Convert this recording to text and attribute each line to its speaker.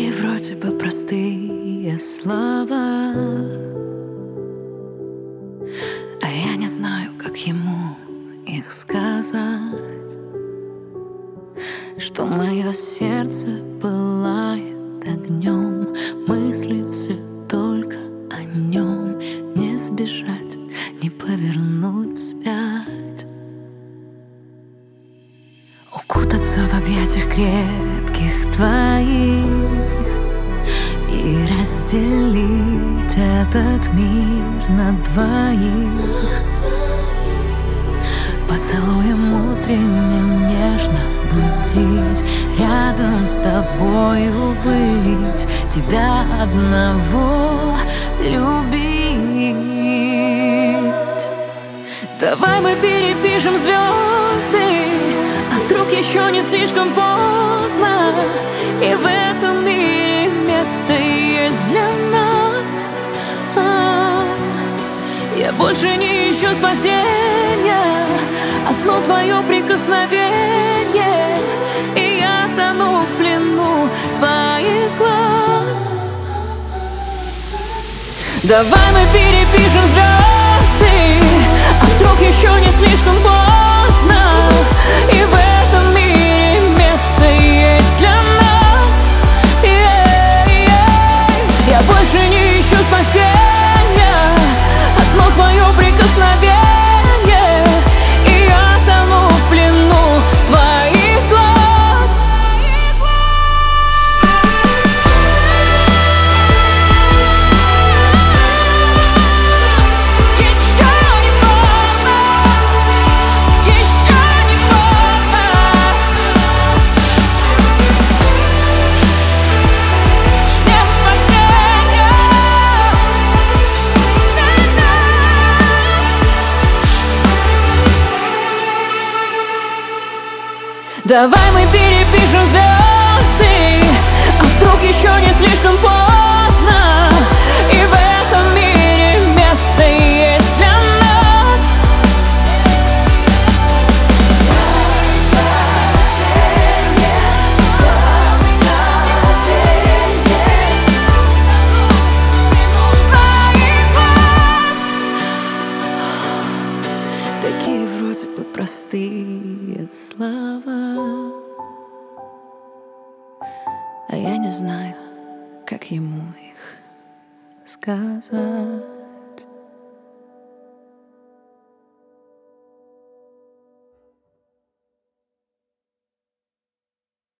Speaker 1: Такие вроде бы простые слова, а я не знаю, как ему их сказать, что мое сердце пылает огнем, мысли все только о нем. Не сбежать, не повернуть вспять, укутаться в объятиях крепких твоих и разделить этот мир на двоих. Поцелуем утренним нежно будить, рядом с тобою быть, тебя одного любить. Давай мы перепишем звезды, а вдруг еще не слишком поздно, и в этом мире место есть для нас. Я больше не ищу спасения, одно твое прикосновение, и я тону в плену твоих глаз. Давай мы перепишем звезды, а вдруг еще не слишком поздно, и в этом мире место есть для нас. Я больше не ищу спасения, одно твое прикосновение, и я тону в плену твоих глаз. Еще не поздно, еще не поздно. Нет спасения. Давай мы перепишем звезды, а вдруг еще не слишком поздно, и в этом мире место есть для нас. Такие вроде бы простые слова, а я не знаю, как ему их сказать.